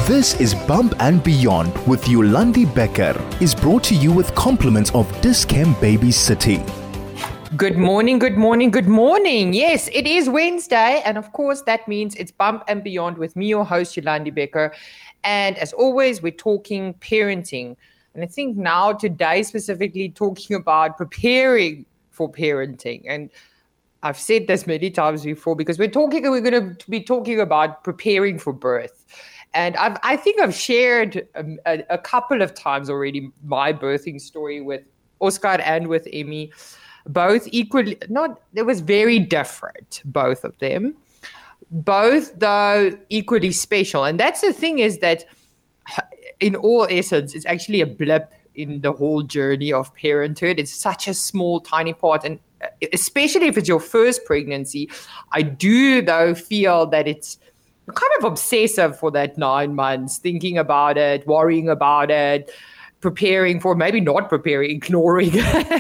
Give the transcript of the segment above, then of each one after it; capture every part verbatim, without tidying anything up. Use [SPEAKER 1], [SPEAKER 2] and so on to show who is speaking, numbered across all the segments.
[SPEAKER 1] This is Bump and Beyond with Yolandi Becker is brought to you with compliments of Dis-Chem Baby City.
[SPEAKER 2] Good morning, good morning, good morning. Yes, it is Wednesday. And of course, that means it's Bump and Beyond with me, your host, Yolandi Becker. And as always, we're talking parenting. And I think now today specifically talking about preparing for parenting. And I've said this many times before because we're talking, we're going to be talking about preparing for birth. And I've, I think I've shared a, a, a couple of times already my birthing story with Oscar and with Emmy. Both equally, not, it was very different, both of them. Both, though, equally special. And that's the thing is that in all essence, it's actually a blip in the whole journey of parenthood. It's such a small, tiny part. And especially if it's your first pregnancy, I do, though, feel that it's kind of obsessive for that nine months, thinking about it, worrying about it, preparing for, maybe not preparing, ignoring,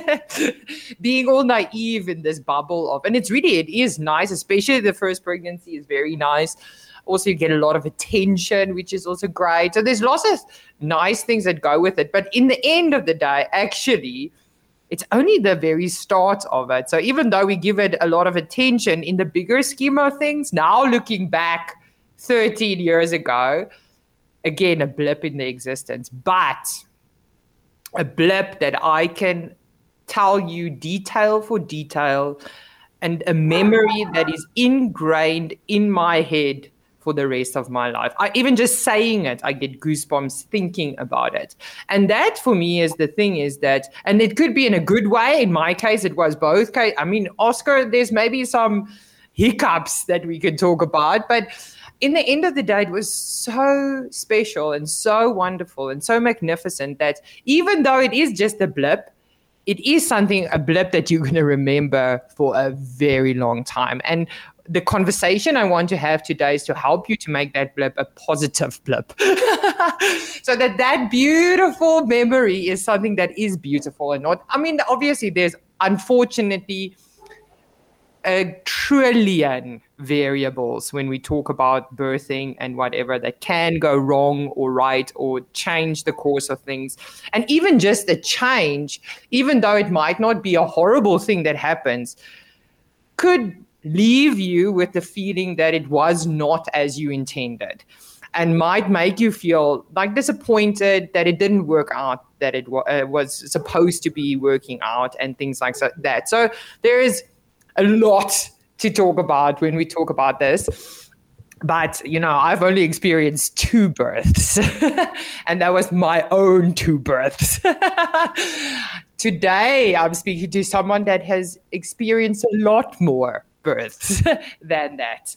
[SPEAKER 2] being all naive in this bubble of, and it's really, it is nice, especially the first pregnancy is very nice. Also, you get a lot of attention, which is also great. So there's lots of nice things that go with it. But in the end of the day, actually, it's only the very start of it. So even though we give it a lot of attention in the bigger scheme of things, now looking back thirteen years ago, again, a blip in the existence, but a blip that I can tell you detail for detail and a memory that is ingrained in my head for the rest of my life. I, even just saying it, I get goosebumps thinking about it. And that for me is the thing is that, and it could be in a good way. In my case, it was both. Case. I mean, Oscar, there's maybe some hiccups that we could talk about, but in the end of the day, it was so special and so wonderful and so magnificent that even though it is just a blip, it is something, a blip that you're going to remember for a very long time. And the conversation I want to have today is to help you to make that blip a positive blip. So that that beautiful memory is something that is beautiful and not, I mean, obviously there's unfortunately a trillion variables when we talk about birthing and whatever that can go wrong or right or change the course of things. And even just a change, even though it might not be a horrible thing that happens, could leave you with the feeling that it was not as you intended and might make you feel like disappointed that it didn't work out, that it w- uh, was supposed to be working out and things like so- that. So there is a lot to talk about when we talk about this. But, you know, I've only experienced two births and that was my own two births. Today, I'm speaking to someone that has experienced a lot more births than that.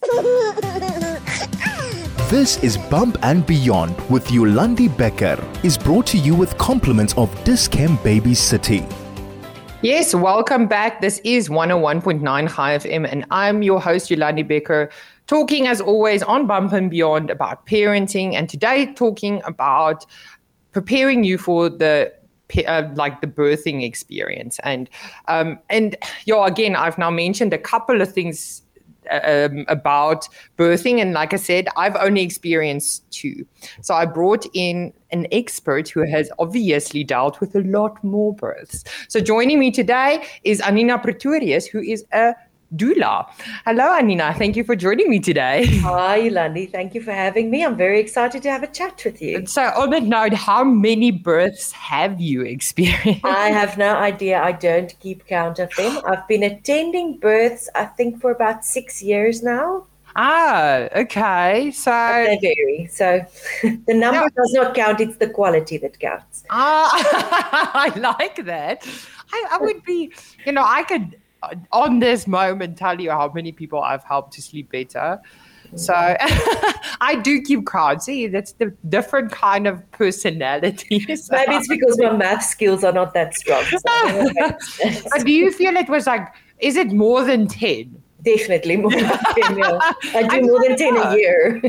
[SPEAKER 1] This is Bump and Beyond with Yolandi Becker is brought to you with compliments of Dis-Chem Baby City.
[SPEAKER 2] Yes, welcome back. This is one oh one point nine High F M, and I'm your host, Yolandi Becker, talking as always on Bump and Beyond about parenting, and today talking about preparing you for the uh, like the birthing experience. And um, and yeah, again, I've now mentioned a couple of things Um, about birthing. And like I said, I've only experienced two. So I brought in an expert who has obviously dealt with a lot more births. So joining me today is Anina Pretorius, who is a doula. Hello, Anina. Thank you for joining me today.
[SPEAKER 3] Hi, Yolandi. Thank you for having me. I'm very excited to have a chat with you.
[SPEAKER 2] So on that note, how many births have you experienced?
[SPEAKER 3] I have no idea. I don't keep count of them. I've been attending births, I think, for about six years now.
[SPEAKER 2] Ah, okay. So
[SPEAKER 3] but they vary. So the number no. does not count. It's the quality that counts.
[SPEAKER 2] Ah, I like that. I, I would be, you know, I could on this moment tell you how many people I've helped to sleep better. So I do keep count. See, that's the different kind of personality. So.
[SPEAKER 3] Maybe it's because my math skills are not that strong. So
[SPEAKER 2] but do you feel it was like, is it more than ten?
[SPEAKER 3] Definitely more than ten. Yeah. I do I more than ten know. a year.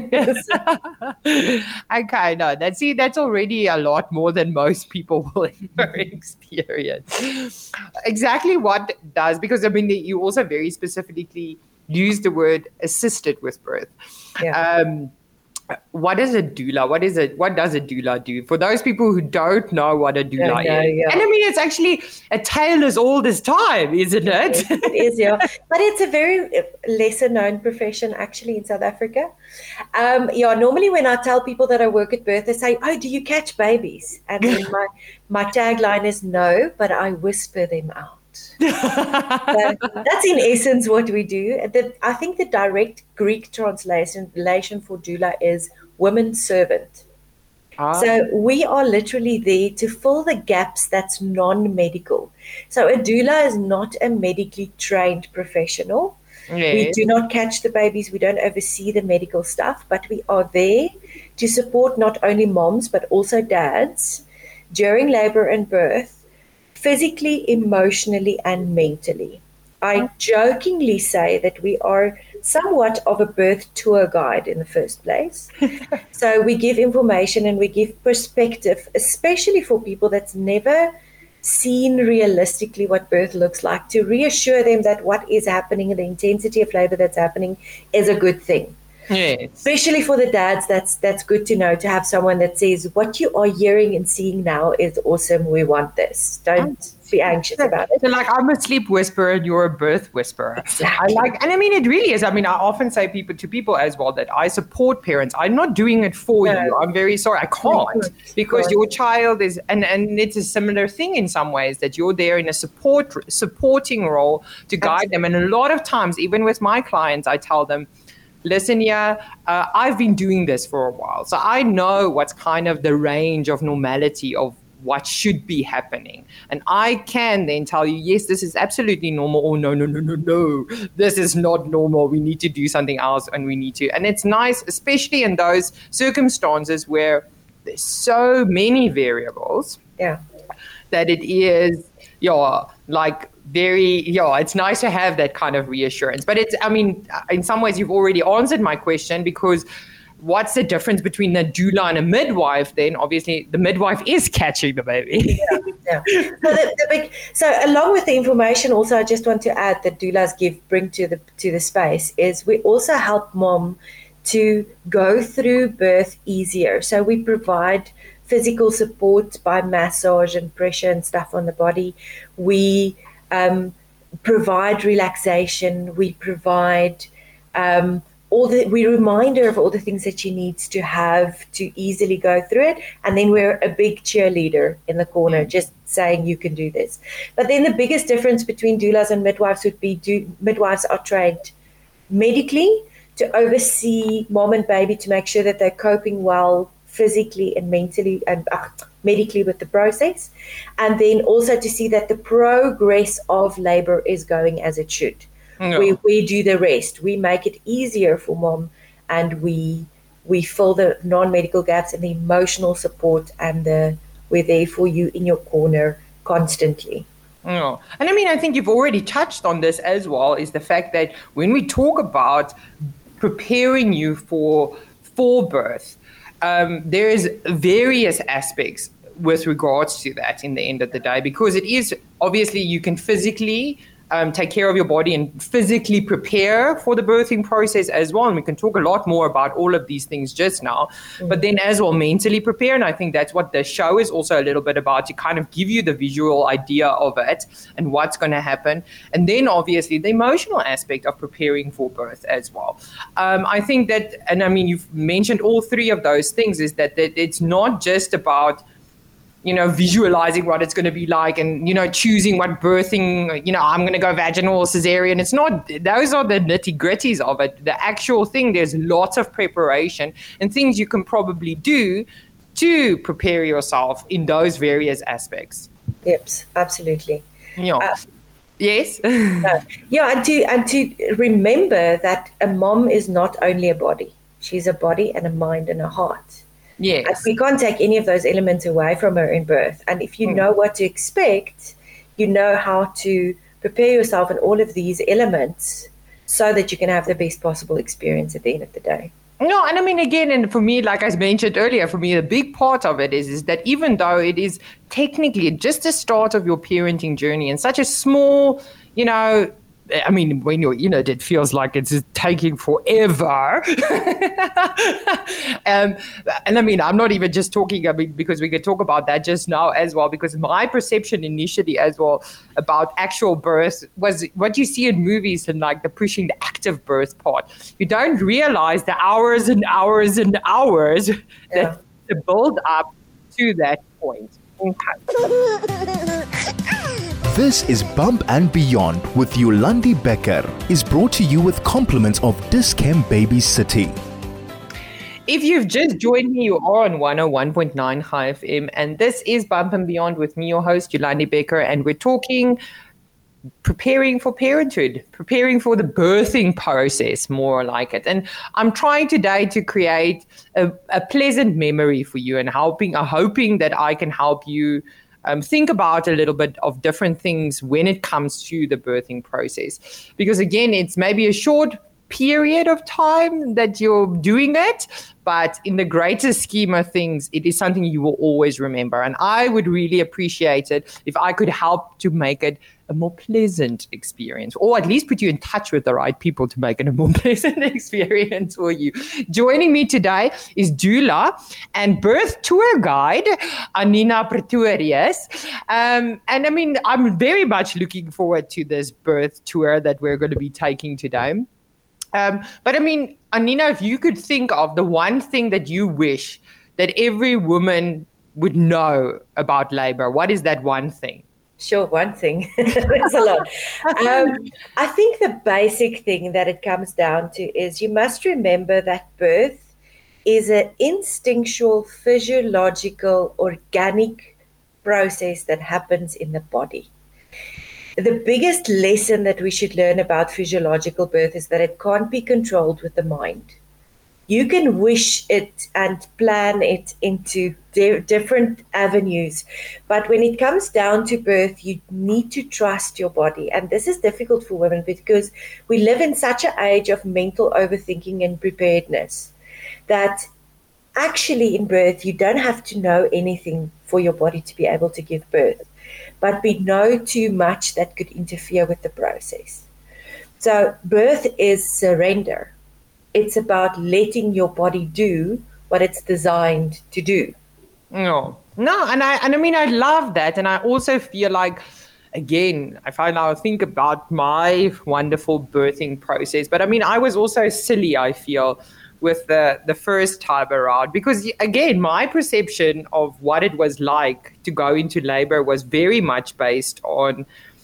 [SPEAKER 2] Okay, no, that's see, that's already a lot more than most people will ever experience. Exactly what does, because I mean, you also very specifically use the word assisted with birth.
[SPEAKER 3] Yeah.
[SPEAKER 2] Um, What is a doula? What is it? What does a doula do? For those people who don't know what a doula
[SPEAKER 3] know,
[SPEAKER 2] is,
[SPEAKER 3] yeah.
[SPEAKER 2] and I mean, it's actually a tale as old as time, isn't it?
[SPEAKER 3] It is, yeah. But it's a very lesser known profession actually in South Africa. Um, yeah, normally when I tell people that I work at birth, they say, "Oh, do you catch babies?" And then my my tagline is, "No, but I whisper them out." So that's in essence what we do. The, I think the direct Greek translation for doula is woman servant. Ah. So we are literally there to fill the gaps that's non-medical. So a doula is not a medically trained professional. Yes. We do not catch the babies. We don't oversee the medical stuff, but we are there to support not only moms, but also dads during labor and birth, physically, emotionally, and mentally. I jokingly say that we are somewhat of a birth tour guide in the first place. So we give information and we give perspective, especially for people that's never seen realistically what birth looks like, to reassure them that what is happening and the intensity of labor that's happening is a good thing. Yes. Especially for the dads, that's that's good to know, to have someone that says, what you are hearing and seeing now is awesome. We want this. Don't be anxious about it.
[SPEAKER 2] So like, I'm a sleep whisperer and you're a birth whisperer.
[SPEAKER 3] Exactly.
[SPEAKER 2] I like, and I mean, it really is. I mean, I often say people to people as well that I support parents. I'm not doing it for no. you. I'm very sorry. I can't, because your child is, and, and it's a similar thing in some ways, that you're there in a support supporting role to guide Absolutely. them. And a lot of times, even with my clients, I tell them, listen, yeah, uh, I've been doing this for a while. So I know what's kind of the range of normality of what should be happening. And I can then tell you, yes, this is absolutely normal. Or no, no, no, no, no, this is not normal. We need to do something else and we need to. And it's nice, especially in those circumstances where there's so many variables.
[SPEAKER 3] Yeah.
[SPEAKER 2] That it is, yeah, like, very, yeah, it's nice to have that kind of reassurance. But it's, I mean, in some ways you've already answered my question, because what's the difference between a doula and a midwife then? Obviously, the midwife is catching the baby.
[SPEAKER 3] yeah, yeah. So, the, the big, so along with the information, also, I just want to add that doulas give, bring to the to the space, is we also help mom to go through birth easier. So we provide physical support by massage and pressure and stuff on the body. We Um, provide relaxation. We provide um, all the. We remind her of all the things that she needs to have to easily go through it, and then we're a big cheerleader in the corner, just saying you can do this. But then the biggest difference between doulas and midwives would be do, midwives are trained medically to oversee mom and baby to make sure that they're coping well physically and mentally and uh, medically with the process, and then also to see that the progress of labor is going as it should. No. We we do the rest. We make it easier for mom, and we we fill the non-medical gaps and the emotional support, and the we're there for you in your corner constantly.
[SPEAKER 2] No. And I mean, I think you've already touched on this as well, is the fact that when we talk about preparing you for for birth, Um, there is various aspects with regards to that in the end of the day, because it is obviously you can physically um, take care of your body and physically prepare for the birthing process as well. And we can talk a lot more about all of these things just now, mm-hmm. but then as well mentally prepare. And I think that's what the show is also a little bit about, to kind of give you the visual idea of it and what's going to happen. And then obviously the emotional aspect of preparing for birth as well. Um, I think that, and I mean, you've mentioned all three of those things, is that, that it's not just about, you know, visualizing what it's going to be like and, you know, choosing what birthing, you know, I'm going to go vaginal or cesarean. It's not, those are the nitty gritties of it. The actual thing, there's lots of preparation and things you can probably do to prepare yourself in those various aspects.
[SPEAKER 3] Yep, absolutely.
[SPEAKER 2] Yeah. Uh, yes.
[SPEAKER 3] uh, yeah, and to, and to remember that a mom is not only a body. She's a body and a mind and a heart.
[SPEAKER 2] Yes.
[SPEAKER 3] And we can't take any of those elements away from her in birth. And if you mm. know what to expect, you know how to prepare yourself in all of these elements so that you can have the best possible experience at the end of the day.
[SPEAKER 2] No, and I mean, again, and for me, like I mentioned earlier, for me, the big part of it is, is that even though it is technically just the start of your parenting journey and such a small, you know, I mean, when you're in it, it feels like it's taking forever. um, and I mean, I'm not even just talking, I mean, because we could talk about that just now as well, because my perception initially as well about actual birth was what you see in movies and like the pushing the active birth part. You don't realize the hours and hours and hours yeah. that to build up to that point. Okay.
[SPEAKER 1] This is Bump and Beyond with Yolandi Becker is brought to you with compliments of Dis-Chem Baby City.
[SPEAKER 2] If you've just joined me, you are on one oh one point nine High F M, and this is Bump and Beyond with me, your host, Yolandi Becker, and we're talking preparing for parenthood, preparing for the birthing process, more like it. And I'm trying today to create a, a pleasant memory for you and helping, uh, hoping that I can help you Um, think about a little bit of different things when it comes to the birthing process. Because again, it's maybe a short period of time that you're doing it, but in the greater scheme of things, it is something you will always remember. And I would really appreciate it if I could help to make it a more pleasant experience, or at least put you in touch with the right people to make it a more pleasant experience for you. Joining me today is doula and birth tour guide, Anina Pretorius. Um, and I mean, I'm very much looking forward to this birth tour that we're going to be taking today. Um, but I mean, Anina, if you could think of the one thing that you wish that every woman would know about labor, what is that one thing?
[SPEAKER 3] Sure, one thing. There's a lot. Um, I think the basic thing that it comes down to is you must remember that birth is an instinctual, physiological, organic process that happens in the body. The biggest lesson that we should learn about physiological birth is that it can't be controlled with the mind. You can wish it and plan it into di- different avenues, but when it comes down to birth, you need to trust your body. And this is difficult for women because we live in such an age of mental overthinking and preparedness that actually in birth, you don't have to know anything for your body to be able to give birth. But we know too much that could interfere with the process. So birth is surrender. It's about letting your body do what it's designed to do.
[SPEAKER 2] No, no, and I and I mean I love that, and I also feel like, again, I find I think about my wonderful birthing process, but I mean I was also silly, I feel, with the, the first time around, because again, my perception of what it was like to go into labor was very much based on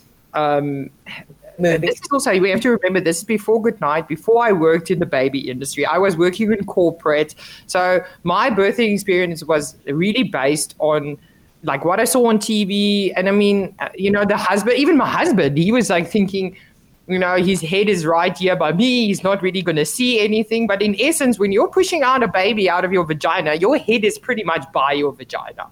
[SPEAKER 2] um, this is also, we have to remember, this is before Good Night, before I worked in the baby industry. I was working in corporate. So my birthing experience was really based on like what I saw on T V. And I mean, you know, the husband, even my husband, he was like thinking, you know, his head is right here by me. He's not really going to see anything. But in essence, when you're pushing out a baby out of your vagina, your head is pretty much by your vagina.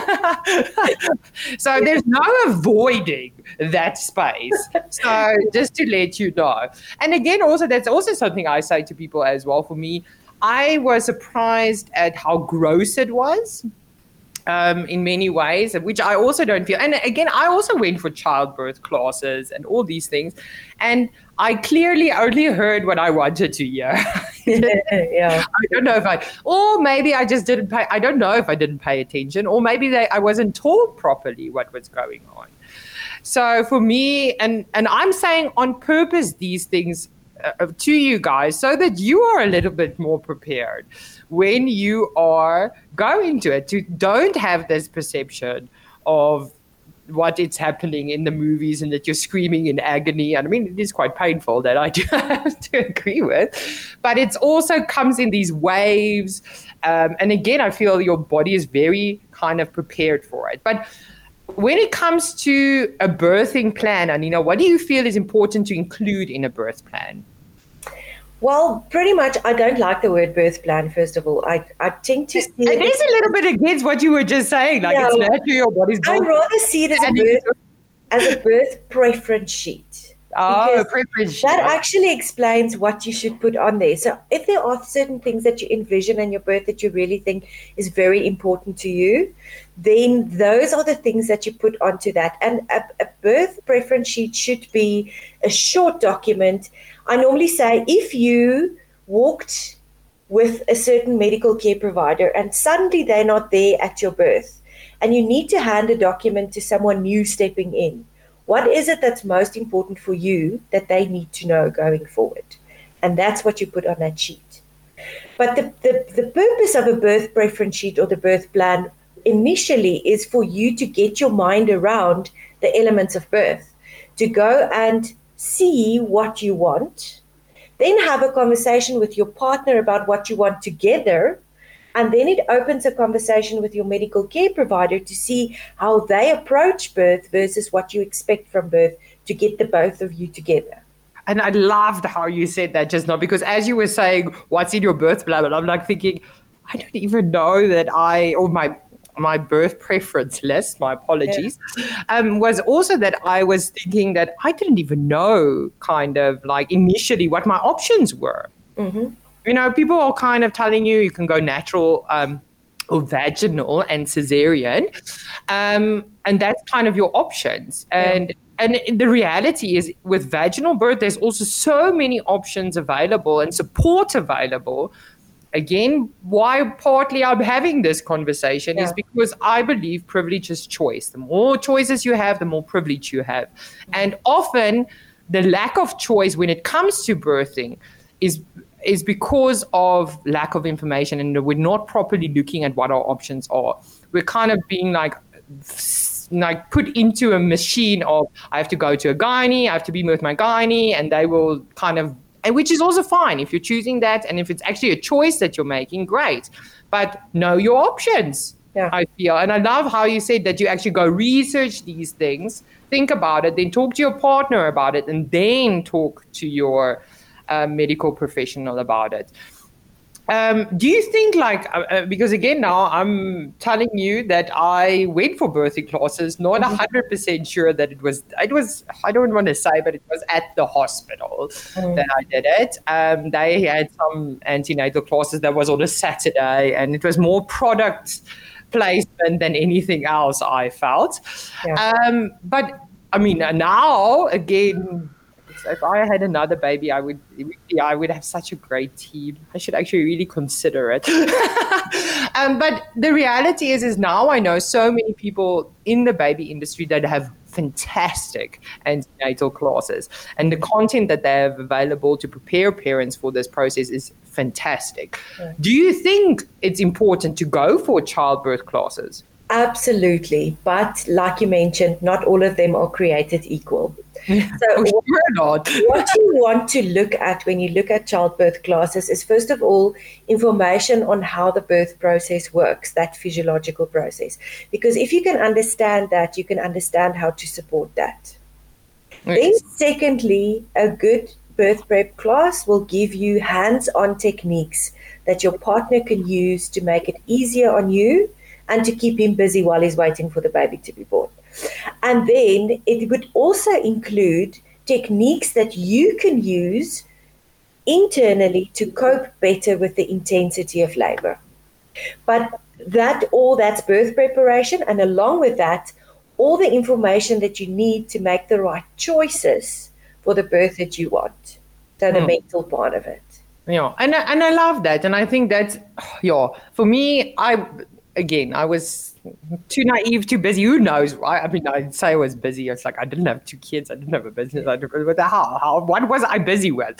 [SPEAKER 2] So there's no avoiding that space. So just to let you know. And again, also, that's also something I say to people as well. For me, I was surprised at how gross it was. Um, in many ways, which I also don't feel. And again, I also went for childbirth classes and all these things. And I clearly only heard what I wanted to hear.
[SPEAKER 3] Yeah.
[SPEAKER 2] I don't know if I, or maybe I just didn't pay, I don't know if I didn't pay attention, or maybe they, I wasn't told properly what was going on. So for me, and, and I'm saying on purpose these things uh, to you guys so that you are a little bit more prepared when you are going to it, to don't have this perception of what is happening in the movies and that you're screaming in agony. And I mean, it is quite painful, that I do have to agree with, but it's also comes in these waves. Um, and again, I feel your body is very kind of prepared for it. But when it comes to a birthing plan, Anina, what do you feel is important to include in a birth plan?
[SPEAKER 3] Well, pretty much, I don't like the word birth plan, first of all. I, I tend to see it.
[SPEAKER 2] It is a little bit against what you were just saying. Like,
[SPEAKER 3] no,
[SPEAKER 2] it's natural, your body's built.
[SPEAKER 3] I'd rather see it as a, birth, as a birth preference sheet.
[SPEAKER 2] Oh, preference sheet.
[SPEAKER 3] That actually explains what you should put on there. So if there are certain things that you envision in your birth that you really think is very important to you, then those are the things that you put onto that. And a, a birth preference sheet should be a short document. I normally say if you walked with a certain medical care provider and suddenly they're not there at your birth and you need to hand a document to someone new stepping in, what is it that's most important for you that they need to know going forward? And that's what you put on that sheet. But the, the, the purpose of a birth preference sheet or the birth plan initially is for you to get your mind around the elements of birth, to go and see what you want, then have a conversation with your partner about what you want together, and then it opens a conversation with your medical care provider to see how they approach birth versus what you expect from birth to get the both of you together.
[SPEAKER 2] And I loved how you said that just now, because as you were saying, what's in your birth plan, and I'm like thinking, I don't even know that I, or my my birth preference list, my apologies, yeah. um, was also that I was thinking that I didn't even know kind of like initially what my options were. Mm-hmm. You know, people are kind of telling you you can go natural um, or vaginal and cesarean, um, and that's kind of your options. And yeah. and the reality is with vaginal birth, there's also so many options available and support available. Again, why partly I'm having this conversation yeah. is because I believe privilege is choice. The more choices you have, the more privilege you have. And often the lack of choice when it comes to birthing is is because of lack of information, and we're not properly looking at what our options are. We're kind of being like, like put into a machine of, I have to go to a gynae, I have to be with my gynae, and they will kind of, and which is also fine if you're choosing that, and if it's actually a choice that you're making, great. But know your options, yeah. I feel. And I love how you said that you actually go research these things, think about it, then talk to your partner about it, and then talk to your uh, medical professional about it. Um, do you think like, uh, because again, now I'm telling you that I went for birthing classes, not one hundred percent sure that it was, it was, I don't want to say, but it was at the hospital mm. that I did it. Um, they had some antenatal classes that was on a Saturday, and it was more product placement than anything else, I felt. Yeah. Um, but I mean, now again, so if I had another baby, I would, yeah, I would have such a great team. I should actually really consider it. um, but the reality is, is now I know so many people in the baby industry that have fantastic antenatal classes, and the content that they have available to prepare parents for this process is fantastic. Yeah. Do you think it's important to go for childbirth classes?
[SPEAKER 3] Absolutely. But like you mentioned, not all of them are created equal. So
[SPEAKER 2] oh, sure not.
[SPEAKER 3] What you want to look at when you look at childbirth classes is, first of all, information on how the birth process works, that physiological process. Because if you can understand that, you can understand how to support that. Yes. Then secondly, a good birth prep class will give you hands-on techniques that your partner can use to make it easier on you and to keep him busy while he's waiting for the baby to be born. And then it would also include techniques that you can use internally to cope better with the intensity of labor. But that all that's birth preparation, and along with that, all the information that you need to make the right choices for the birth that you want. So the mm. mental part of it.
[SPEAKER 2] Yeah, and I, and I love that. And I think that's, yeah, for me, I... Again, I was too naive, too busy. Who knows? I, I mean, I'd say I was busy. It's like I didn't have two kids. I didn't have a business. I didn't, what the hell? How, what was I busy with?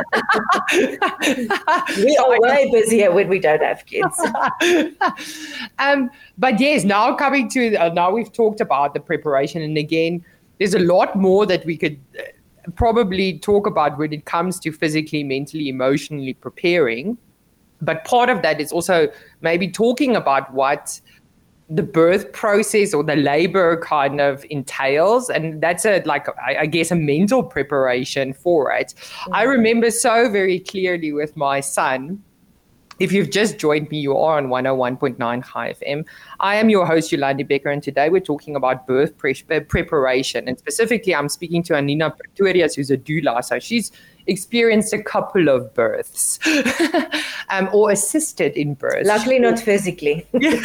[SPEAKER 3] We are way busier when we don't have kids.
[SPEAKER 2] um, but yes, now coming to, uh, now we've talked about the preparation. And again, there's a lot more that we could uh, probably talk about when it comes to physically, mentally, emotionally preparing. But part of that is also maybe talking about what the birth process or the labor kind of entails. And that's a like, I, I guess, a mental preparation for it. Mm-hmm. I remember so very clearly with my son If you've just joined me, you are on one oh one point nine Chai F M. I am your host, Yolandi Becker, and today we're talking about birth pre- preparation. And specifically, I'm speaking to Anina Pretorius, who's a doula. So she's experienced a couple of births um, or assisted in births.
[SPEAKER 3] Luckily, not physically.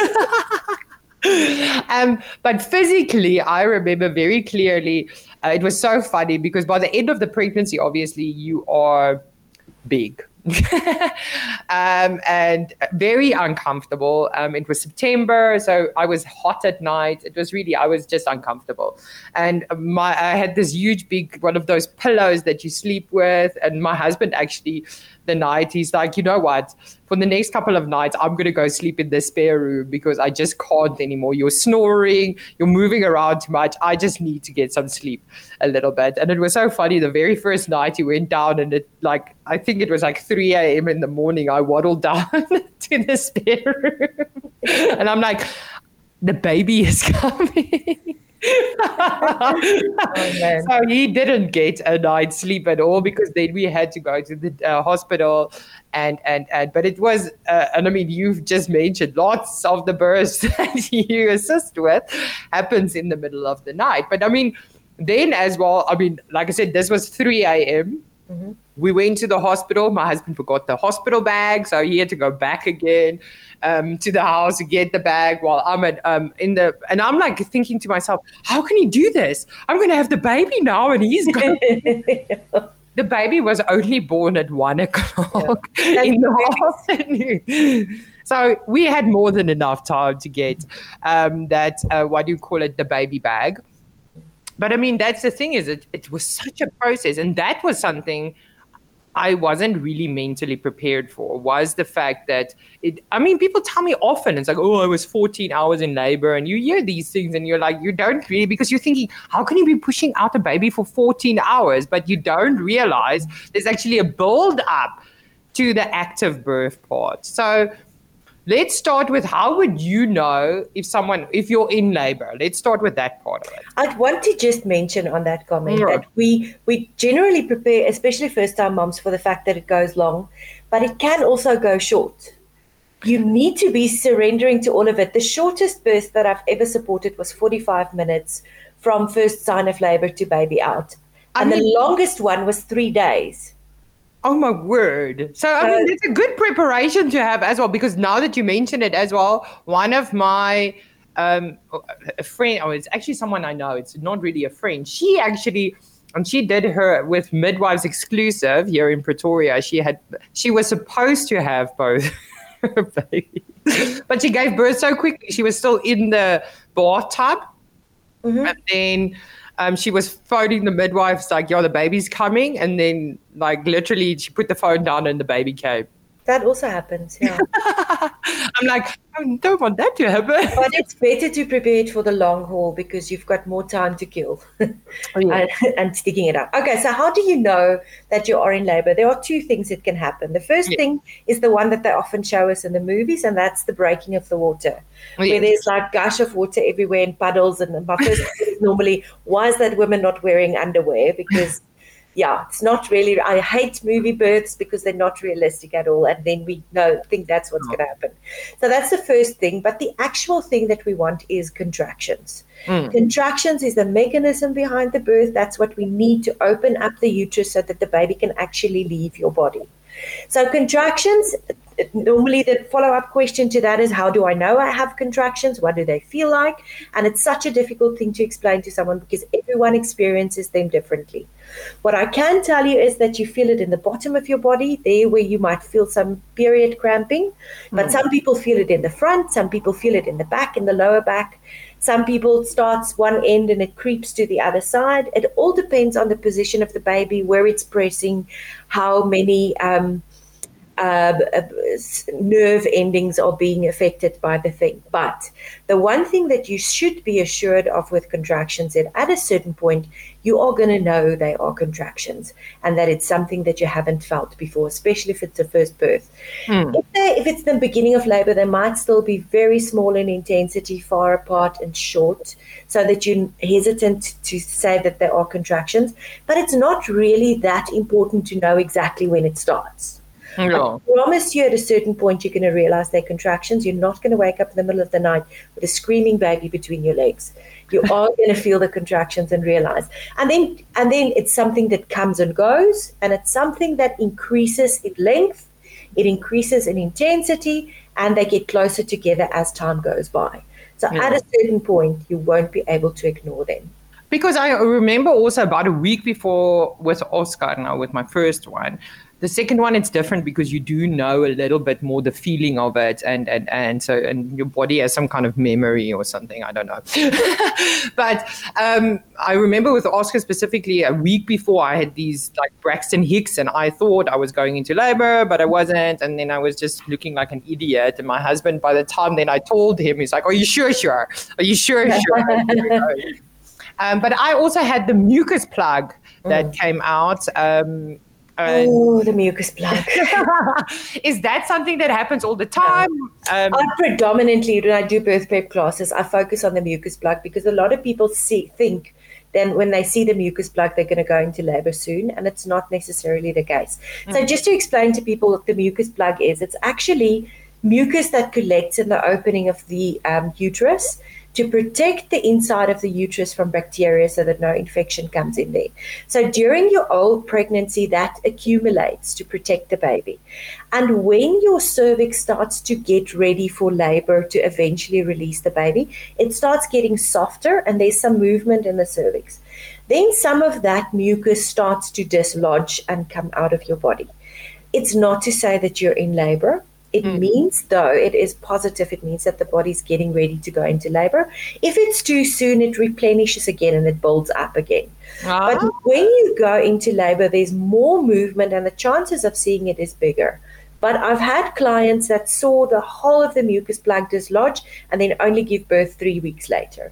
[SPEAKER 2] um, but physically, I remember very clearly, uh, it was so funny because by the end of the pregnancy, obviously, you are big. um, and very uncomfortable. Um, it was September, so I was hot at night. It was really, I was just uncomfortable. And my, I had this huge, big, one of those pillows that you sleep with. And my husband actually, the night, he's like, you know what? For the next couple of nights, I'm going to go sleep in the spare room because I just can't anymore. You're snoring, you're moving around too much. I just need to get some sleep a little bit. And it was so funny. The very first night he went down and it like, I think it was like three a.m. in the morning. I waddled down to the spare room. And I'm like, the baby is coming. oh, so he didn't get a night's sleep at all because then we had to go to the uh, hospital and and and but it was uh, and I mean you've just mentioned lots of the births that you assist with happens in the middle of the night. But I mean then as well, I mean like I said, this was three a.m. Mm-hmm. We went to the hospital. My husband forgot the hospital bag, so he had to go back again um, to the house to get the bag while I'm at, um, in the, and I'm like thinking to myself, how can he do this? I'm going to have the baby now and he's going The baby was only born at one o'clock yeah. in the afternoon. So we had more than enough time to get um, that, uh, what do you call it, the baby bag. But I mean, that's the thing is it, it was such a process. And that was something I wasn't really mentally prepared for, was the fact that it, I mean, people tell me often, it's like, oh, I was fourteen hours in labor. And you hear these things and you're like, you don't really, because you're thinking, how can you be pushing out a baby for fourteen hours? But you don't realize there's actually a build up to the active birth part. So let's start with how would you know if someone, if you're in labor? Let's start with that part of it.
[SPEAKER 3] I'd want to just mention on that comment
[SPEAKER 2] yeah.
[SPEAKER 3] that we we generally prepare, especially first-time moms, for the fact that it goes long, but it can also go short. You need to be surrendering to all of it. The shortest birth that I've ever supported was forty-five minutes from first sign of labor to baby out. And I mean, the longest one was three days.
[SPEAKER 2] Oh, my word. So, I mean, it's a good preparation to have as well, because now that you mention it as well, one of my, um, a friend, oh, it's actually someone I know, it's not really a friend. She actually, and she did her with Midwives Exclusive here in Pretoria. She had, she was supposed to have both her babies, but she gave birth so quickly. She was still in the bathtub. Mm-hmm. And then Um, she was phoning the midwives like, yo, the baby's coming. And then like literally she put the phone down and the baby came.
[SPEAKER 3] That also happens, yeah.
[SPEAKER 2] I'm like, I don't want that to happen.
[SPEAKER 3] But it's better to prepare it for the long haul because you've got more time to kill oh, yeah. and, and sticking it up. Okay, so how do you know that you are in labor? There are two things that can happen. The first yeah. thing is the one that they often show us in the movies, and that's the breaking of the water, oh, yeah. where there's like gush of water everywhere and puddles. And my first thing is normally, why is that woman not wearing underwear? Because yeah, it's not really, I hate movie births because they're not realistic at all. And then we know, think that's what's oh. going to happen. So that's the first thing. But the actual thing that we want is contractions. Mm. Contractions is the mechanism behind the birth. That's what we need to open up the uterus so that the baby can actually leave your body. So contractions, normally the follow-up question to that is, how do I know I have contractions? What do they feel like? And it's such a difficult thing to explain to someone because everyone experiences them differently. What I can tell you is that you feel it in the bottom of your body, there where you might feel some period cramping. But mm. some people feel it in the front, some people feel it in the back, in the lower back. Some people it starts one end and it creeps to the other side. It all depends on the position of the baby, where it's pressing, how many um, uh, nerve endings are being affected by the thing. But the one thing that you should be assured of with contractions is at a certain point, you are going to know they are contractions and that it's something that you haven't felt before, especially if it's a first birth. Hmm. If, they, if it's the beginning of labor, they might still be very small in intensity, far apart and short, so that you're hesitant to say that there are contractions. But it's not really that important to know exactly when it starts.
[SPEAKER 2] No.
[SPEAKER 3] I promise you at a certain point you're going to realize they're contractions. You're not going to wake up in the middle of the night with a screaming baby between your legs. You are going to feel the contractions and realize. And then and then it's something that comes and goes, and it's something that increases in length, it increases in intensity, and they get closer together as time goes by. So yeah. At a certain point, you won't be able to ignore them.
[SPEAKER 2] Because I remember also about a week before with Oscar, now with my first one, the second one, it's different because you do know a little bit more the feeling of it, and and and so and your body has some kind of memory or something. I don't know. But um, I remember with Oscar specifically, a week before I had these like Braxton Hicks, and I thought I was going into labor, but I wasn't, and then I was just looking like an idiot. And my husband, by the time then I told him, he's like, "Are you sure? Sure? Are you sure? Sure?" um, but I also had the mucus plug that mm. came out. Um, And
[SPEAKER 3] oh, the mucus plug.
[SPEAKER 2] Is that something that happens all the time?
[SPEAKER 3] No. Um, I predominantly, when I do birth prep classes, I focus on the mucus plug because a lot of people see think then when they see the mucus plug, they're going to go into labor soon, and it's not necessarily the case. Mm. So just to explain to people what the mucus plug is, it's actually mucus that collects in the opening of the um, uterus to protect the inside of the uterus from bacteria so that no infection comes in there. So during your old pregnancy, that accumulates to protect the baby. And when your cervix starts to get ready for labor to eventually release the baby, it starts getting softer and there's some movement in the cervix. Then some of that mucus starts to dislodge and come out of your body. It's not to say that you're in labor. It mm. means, though, it is positive. It means that the body's getting ready to go into labor. If it's too soon, it replenishes again and it builds up again. Ah. But when you go into labor, there's more movement and the chances of seeing it is bigger. But I've had clients that saw the whole of the mucus plug dislodge and then only give birth three weeks later.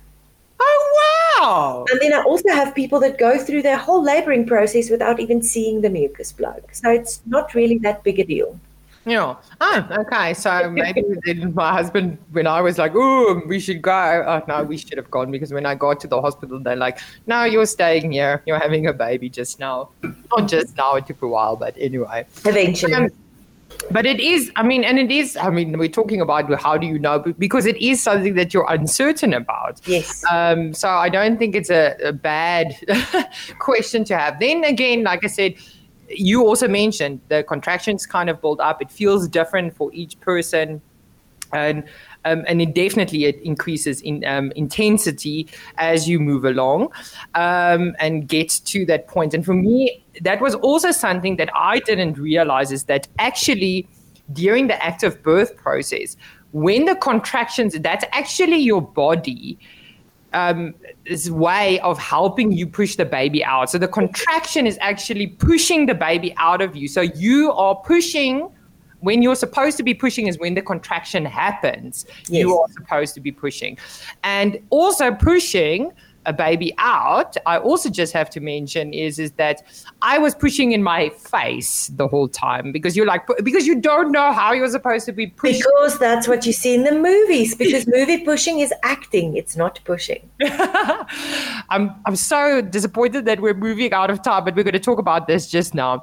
[SPEAKER 2] Oh, wow.
[SPEAKER 3] And then I also have people that go through their whole laboring process without even seeing the mucus plug. So it's not really that big a deal.
[SPEAKER 2] Yeah. Oh, okay. So maybe then my husband, when I was like, oh, we should go. Oh, no, we should have gone because when I got to the hospital, they're like, no, you're staying here. You're having a baby just now. Not just now. It took a while, but anyway.
[SPEAKER 3] Eventually. Um,
[SPEAKER 2] but it is, I mean, and it is, I mean, we're talking about how do you know, because it is something that you're uncertain about.
[SPEAKER 3] Yes.
[SPEAKER 2] Um, so I don't think it's a, a bad question to have. Then again, like I said, you also mentioned the contractions kind of build up. It feels different for each person. And um, and it definitely it increases in um, intensity as you move along um, and get to that point. And for me, that was also something that I didn't realize is that actually during the active birth process, when the contractions, that's actually your body Um, this way of helping you push the baby out. So the contraction is actually pushing the baby out of you. So you are pushing, when you're supposed to be pushing is when the contraction happens. Yes. You are supposed to be pushing. And also pushing a baby out, I also just have to mention is, is that I was pushing in my face the whole time because you're like, because you don't know how you're supposed to be pushing.
[SPEAKER 3] Because that's what you see in the movies, because movie pushing is acting. It's not pushing.
[SPEAKER 2] I'm, I'm so disappointed that we're moving out of time, but we're going to talk about this just now.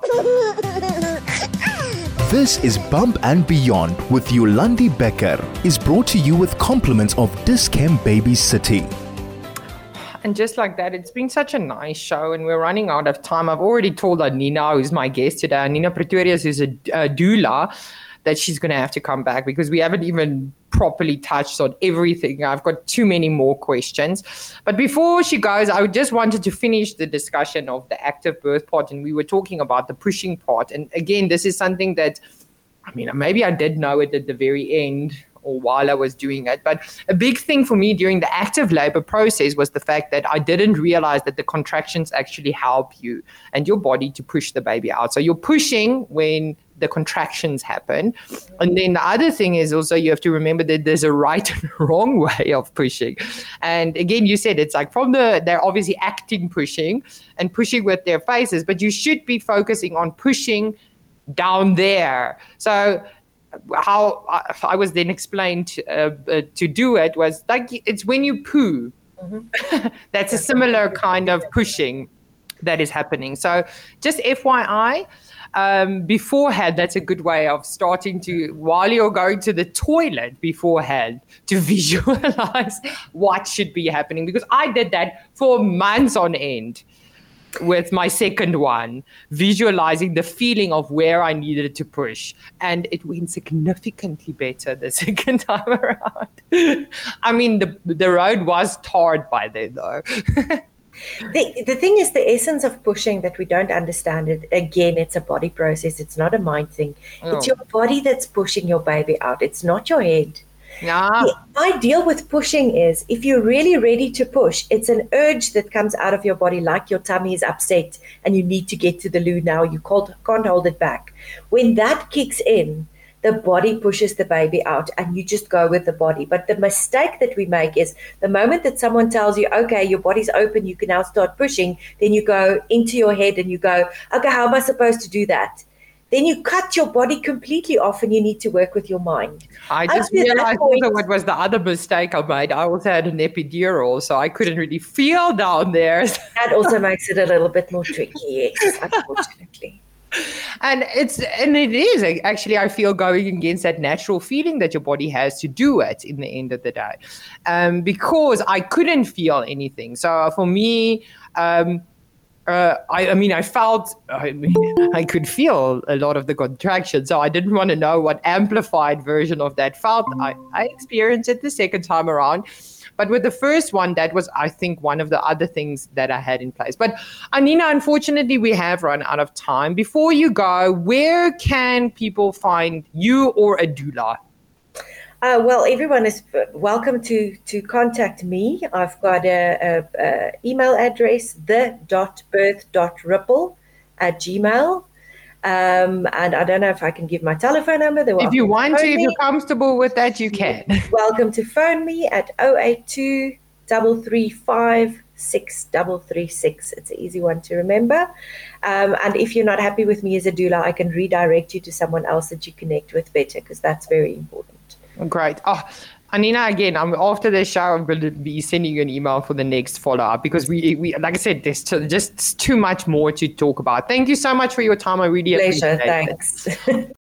[SPEAKER 1] This is Bump and Beyond with Yolandi Becker is brought to you with compliments of Dis-Chem Baby City.
[SPEAKER 2] And just like that, it's been such a nice show and we're running out of time. I've already told Anina, who's my guest today, Anina Pretorius is a, a doula, that she's going to have to come back because we haven't even properly touched on everything. I've got too many more questions. But before she goes, I just wanted to finish the discussion of the active birth part. And we were talking about the pushing part. And again, this is something that, I mean, maybe I did know it at the very end or while I was doing it. But a big thing for me during the active labor process was the fact that I didn't realize that the contractions actually help you and your body to push the baby out. So you're pushing when the contractions happen. And then the other thing is also you have to remember that there's a right and wrong way of pushing. And again, you said it's like from the, they're obviously acting pushing and pushing with their faces, but you should be focusing on pushing down there. So how I was then explained uh, uh, to do it was like it's when you poo. Mm-hmm. That's a similar kind of pushing that is happening. So just F Y I, um, beforehand, that's a good way of starting to, while you're going to the toilet beforehand, to visualize what should be happening. Because I did that for months on end with my second one, visualizing the feeling of where I needed to push. And it went significantly better the second time around. I mean, the, the road was tarred by then, though.
[SPEAKER 3] The, the thing is, the essence of pushing that we don't understand it, again, it's a body process. It's not a mind thing.
[SPEAKER 2] Oh.
[SPEAKER 3] It's your body that's pushing your baby out. It's not your head.
[SPEAKER 2] Yeah.
[SPEAKER 3] The idea with pushing is if you're really ready to push, it's an urge that comes out of your body, like your tummy is upset and you need to get to the loo now. You can't, can't hold it back. When that kicks in, the body pushes the baby out and you just go with the body. But the mistake that we make is the moment that someone tells you, okay, your body's open, you can now start pushing, then you go into your head and you go, okay, how am I supposed to do that? Then you cut your body completely off and you need to work with your mind.
[SPEAKER 2] I just realized also what was the other mistake I made. I also had an epidural, so I couldn't really feel down there.
[SPEAKER 3] That also makes it a little bit more tricky, yes, unfortunately.
[SPEAKER 2] And it's and it is actually, I feel, going against that natural feeling that your body has to do it in the end of the day, um, because I couldn't feel anything. So for me, um, uh, I, I mean, I felt I mean, I could feel a lot of the contraction. So I didn't want to know what amplified version of that felt. I, I experienced it the second time around. But with the first one, that was, I think, one of the other things that I had in place. But Anina, unfortunately, we have run out of time. Before you go, where can people find you or a doula?
[SPEAKER 3] Uh, well, everyone is welcome to to contact me. I've got a, a, a email address, the dot birth dot ripple at gmail. Um, and I don't know if I can give my telephone number.
[SPEAKER 2] If you want to, to if you're comfortable with that, you can.
[SPEAKER 3] Welcome to phone me at oh eight two, three three five, six three three six. It's an easy one to remember. Um, and if you're not happy with me as a doula, I can redirect you to someone else that you connect with better, because that's very important.
[SPEAKER 2] Great. Oh, Anina, again, I'm, after this show, I'm going to be sending you an email for the next follow-up because we, we like I said, there's t- just too much more to talk about. Thank you so much for your time. I really
[SPEAKER 3] Pleasure.
[SPEAKER 2] appreciate it.
[SPEAKER 3] Thanks.